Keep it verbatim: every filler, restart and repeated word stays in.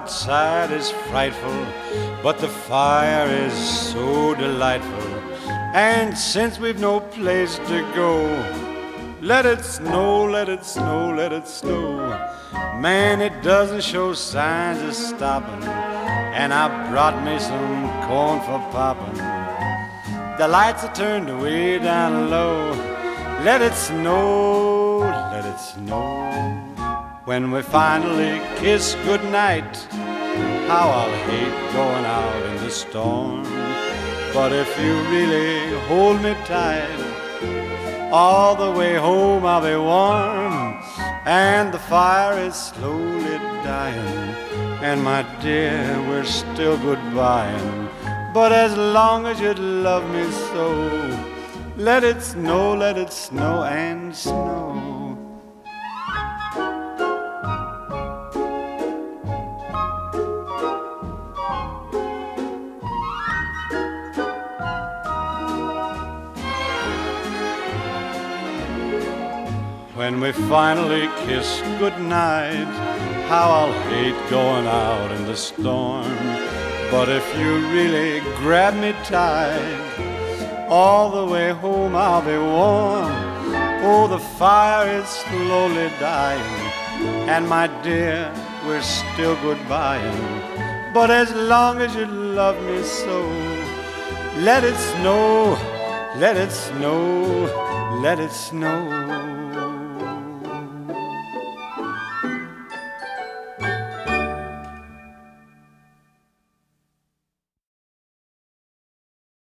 outside is frightful, but the fire is so delightful. And since we've no place to go, let it snow, let it snow, let it snow. Man, it doesn't show signs of stopping, and I brought me some corn for popping. The lights are turned way down low. Let it snow, let it snow. When we finally kiss goodnight, how I'll hate going out in the storm. But if you really hold me tight, all the way home I'll be warm. And the fire is slowly dying, and my dear, we're still goodbying. But as long as you love me so, let it snow, let it snow and snow. When we finally kiss goodnight, how I'll hate going out in the storm. But if you really grab me tight, all the way home I'll be warm. Oh, the fire is slowly dying, and my dear, we're still goodbying. But as long as you love me so, let it snow, let it snow, let it snow.